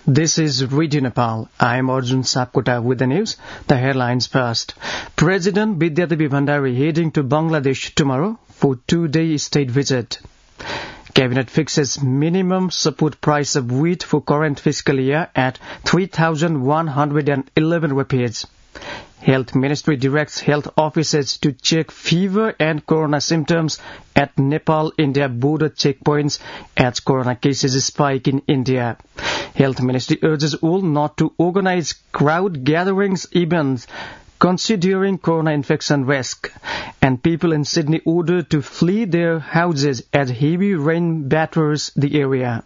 This is Radio Nepal. I am Arjun Sapkota with the news. The headlines first. President Vidyadevi Bhandari heading to Bangladesh tomorrow for 2-day state visit. Cabinet fixes minimum support price of wheat for current fiscal year at 3,111 rupees. Health Ministry directs health officers to check fever and corona symptoms at Nepal-India border checkpoints as corona cases spike in India. Health Ministry urges all not to organize crowd gatherings events considering corona infection risk. And people in Sydney ordered to flee their houses as heavy rain batters the area.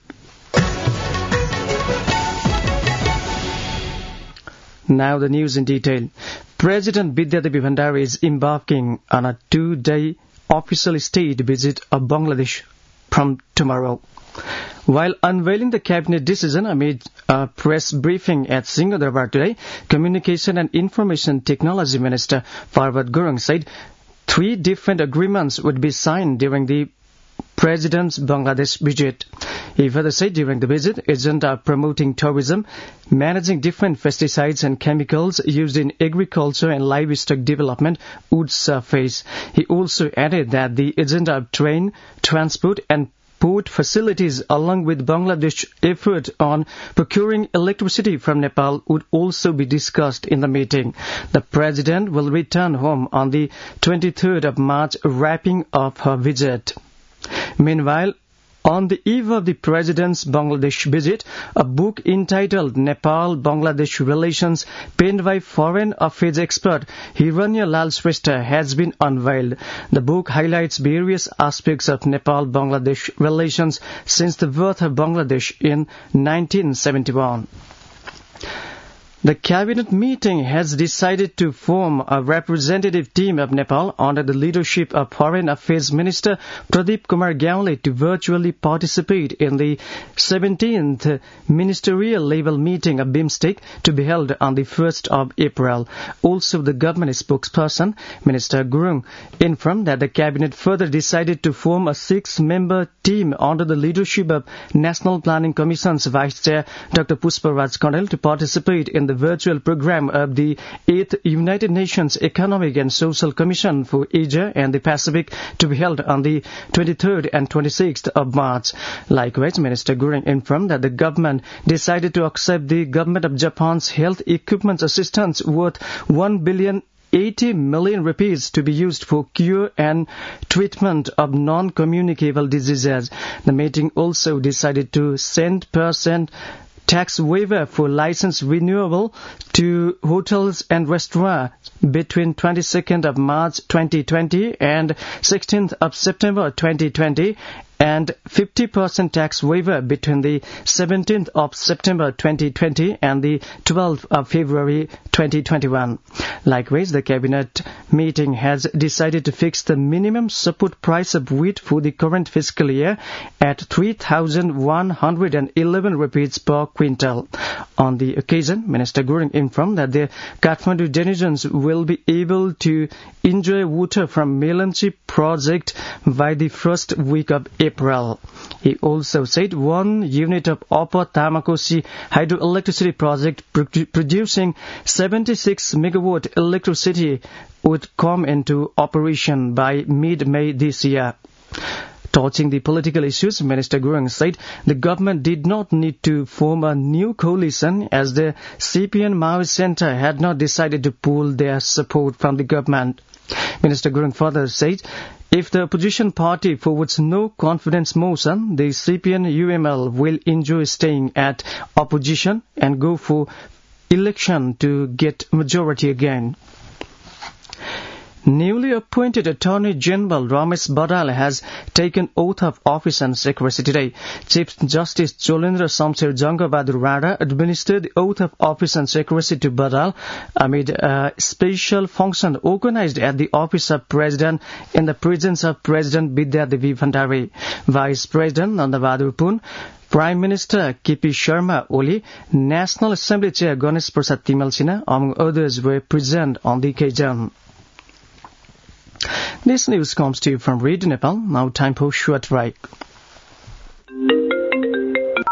Now the news in detail. President Vidyadevi Bhandari is embarking on a 2-day official state visit of Bangladesh from tomorrow. While unveiling the cabinet decision amid a press briefing at Singapore today, Communication and Information Technology Minister Parvat Gurung said 3 different agreements would be signed during the President's Bangladesh visit. He further said during the visit, agenda of promoting tourism, managing different pesticides and chemicals used in agriculture and livestock development would surface. He also added that the agenda of train, transport and port facilities along with Bangladesh's effort on procuring electricity from Nepal would also be discussed in the meeting. The President will return home on the 23rd of March, wrapping up her visit. Meanwhile, on the eve of the President's Bangladesh visit, a book entitled Nepal-Bangladesh Relations, penned by Foreign Affairs expert Hiranya Lal Shrestha, has been unveiled. The book highlights various aspects of Nepal-Bangladesh relations since the birth of Bangladesh in 1971. The cabinet meeting has decided to form a representative team of Nepal under the leadership of Foreign Affairs Minister Pradeep Kumar Gyaule to virtually participate in the 17th ministerial level meeting of BIMSTEC to be held on the 1st of April. Also, the government spokesperson, Minister Gurung, informed that the cabinet further decided to form a 6-member team under the leadership of National Planning Commission's Vice Chair Dr. Pusparaj Kandel to participate in the virtual program of the 8th United Nations Economic and Social Commission for Asia and the Pacific to be held on the 23rd and 26th of March. Likewise, Minister Gurung informed that the government decided to accept the Government of Japan's health equipment assistance worth 1,080 million rupees to be used for cure and treatment of non-communicable diseases. The meeting also decided to send % tax waiver for license renewal to hotels and restaurants between 22nd of March 2020 and 16th of September 2020 and 50% tax waiver between the 17th of September 2020 and the 12th of February 2021. Likewise, the cabinet meeting has decided to fix the minimum support price of wheat for the current fiscal year at 3,111 rupees per quintal. On the occasion, Minister Gurung informed that the Kathmandu denizens will be able to enjoy water from Melanchi project by the first week of April. He also said 1 unit of Upper Tamakosi hydroelectricity project producing 76 megawatt electricity would come into operation by mid-May this year. Touching the political issues, Minister Gurung said the government did not need to form a new coalition as the CPN Maoist Centre had not decided to pool their support from the government. Minister Gurung further said, if the opposition party forwards no confidence motion, the CPN-UML will enjoy staying at opposition and go for election to get majority again. Newly appointed Attorney General Ramesh Badal has taken oath of office and secrecy today. Chief Justice Cholendra Samsher Jangabadur Rada administered the oath of office and secrecy to Badal amid a special function organized at the office of President in the presence of President Vidyadevi Bhandari, Vice President Nandabadur Pun, Prime Minister KP Sharma Oli, National Assembly Chair Ganesh Prasad Timal Sinha, among others, were present on the occasion. This news comes to you from Radio Nepal. Now time for short break.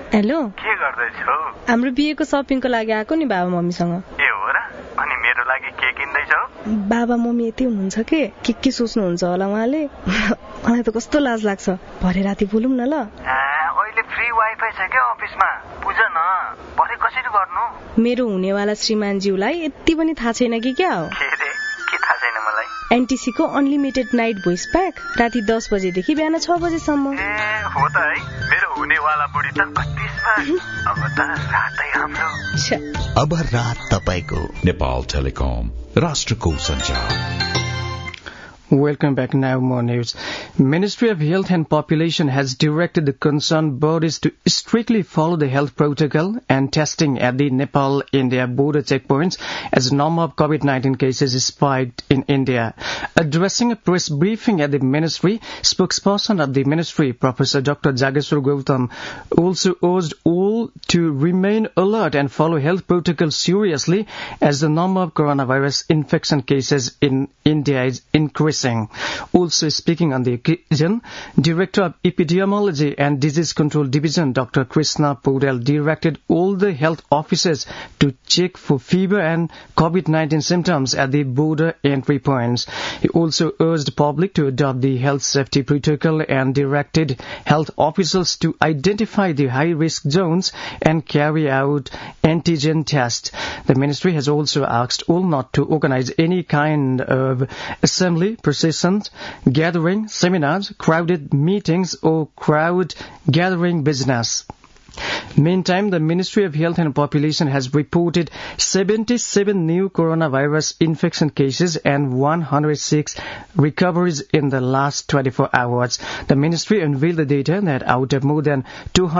Hello के गर्दैछौ हाम्रो बिहेको शपिङको लागि आएको नि बाबा मम्मीसँग ए हो र अनि मेरो लागि के किन्दैछौ बाबा मम्मी यति हुनुहुन्छ के सोच्नुहुन्छ होला उहाँले मलाई त कस्तो लाज लाग्छ भरे राति बोलौँ न ल अहिले फ्री वाइफाई छ के अफिसमा बुझ न भरे कसरी गर्नु मेरो हुनेवाला श्रीमानज्यूलाई यति पनि थाहा छैन कि क्या हो के थाहा छैन मलाई एनटीसी को अनलिमिटेड नाइट भोइस प्याक राति 10 बजेदेखि बिहान 6 बजेसम्म ए हो त है मेरो हुनेवाला बुढी त कति स्मार्ट अब त रातै हाम्रो अब रात तपाईको नेपाल टेलिकम राष्ट्रको संचार Welcome back. Now more news. Ministry of Health and Population has directed the concerned bodies to strictly follow the health protocol and testing at the Nepal-India border checkpoints as number of COVID-19 cases spiked in India. Addressing a press briefing at the ministry, spokesperson of the ministry, Professor Dr. Jageshwar Gautam, also urged all to remain alert and follow health protocols seriously as the number of coronavirus infection cases in India is increasing. Also speaking on the occasion, Director of Epidemiology and Disease Control Division, Dr. Krishna Paudel, directed all the health officers to check for fever and COVID-19 symptoms at the border entry points. He also urged public to adopt the health safety protocol and directed health officials to identify the high-risk zones and carry out antigen tests. The ministry has also asked all not to organize any kind of assembly, processions, gathering, seminars, crowded meetings or crowd gathering business. Meantime, the Ministry of Health and Population has reported 77 new coronavirus infection cases and 106 recoveries in the last 24 hours. The ministry unveiled the data that out of more than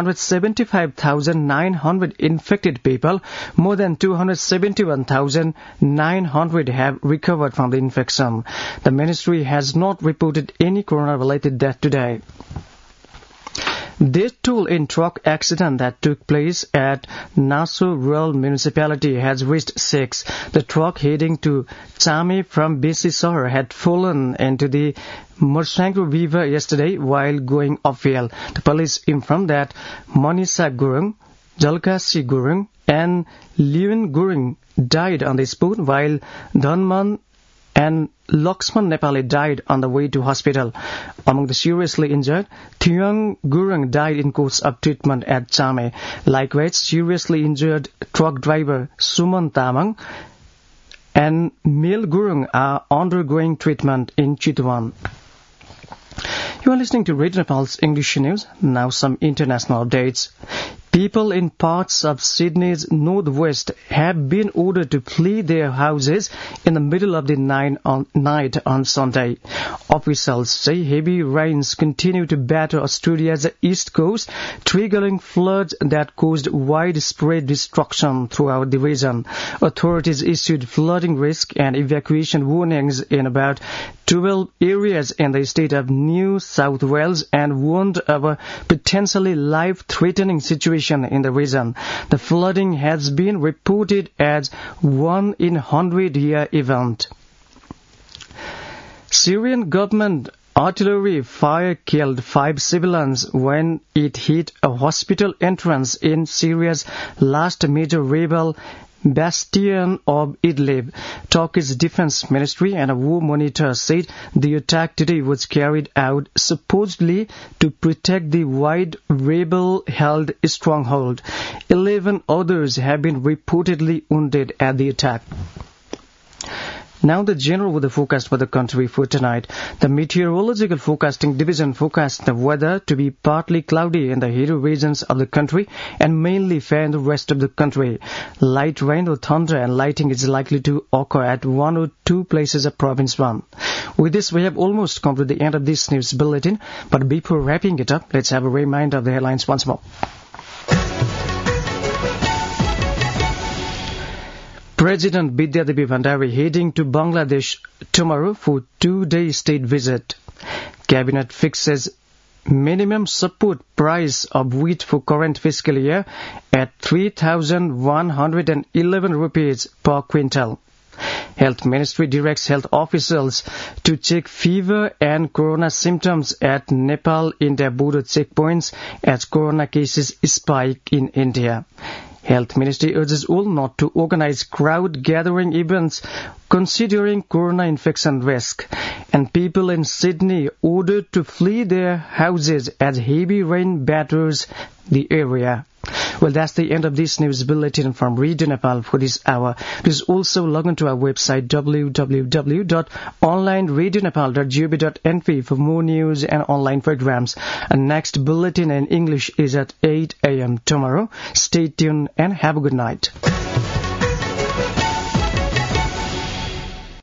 275,900 infected people, more than 271,900 have recovered from the infection. The ministry has not reported any corona-related death today. Death toll in truck accident that took place at Naso Rural Municipality has reached 6. The truck heading to Chame from Besi Sahar had fallen into the Morsangro River yesterday while going uphill. The police informed that Manisha Gurung, Jalkasi Gurung and Liun Gurung died on the spot while Dhanman and Laxman Nepali died on the way to hospital. Among the seriously injured, Thiang Gurung died in course of treatment at Chame. Likewise, seriously injured truck driver Suman Tamang and Mil Gurung are undergoing treatment in Chitwan. You are listening to Radio Nepal's English News. Now some international updates. People in parts of Sydney's northwest have been ordered to flee their houses in the middle of the night on Sunday. Officials say heavy rains continue to batter Australia's east coast, triggering floods that caused widespread destruction throughout the region. Authorities issued flooding risk and evacuation warnings in about 12 areas in the state of New South Wales and warned of a potentially life-threatening situation in the region. The flooding has been reported as 1 in 100-year event. Syrian government artillery fire killed 5 civilians when it hit a hospital entrance in Syria's last major rebel bastion of Idlib. Turkey's defense ministry and a war monitor said the attack today was carried out supposedly to protect the wide rebel-held stronghold. 11 others have been reportedly wounded at the attack. Now the general weather forecast for the country for tonight. The Meteorological Forecasting Division forecasts the weather to be partly cloudy in the hilly regions of the country and mainly fair in the rest of the country. Light rain or thunder and lightning is likely to occur at 1 or 2 places of Province 1. With this, we have almost come to the end of this news bulletin, but before wrapping it up, let's have a reminder of the headlines once more. President Bidyadevi Bhandari heading to Bangladesh tomorrow for 2-day state visit. Cabinet fixes minimum support price of wheat for current fiscal year at 3,111 rupees per quintal. Health Ministry directs health officials to check fever and corona symptoms at Nepal-India border checkpoints as corona cases spike in India. Health Ministry urges all not to organize crowd gathering events considering corona infection risk, and people in Sydney ordered to flee their houses as heavy rain batters the area. Well, that's the end of this news bulletin from Radio Nepal for this hour. Please also log on to our website www.onlineradionepal.gov.np for more news and online programs. And next bulletin in English is at 8 a.m. tomorrow. Stay tuned and have a good night.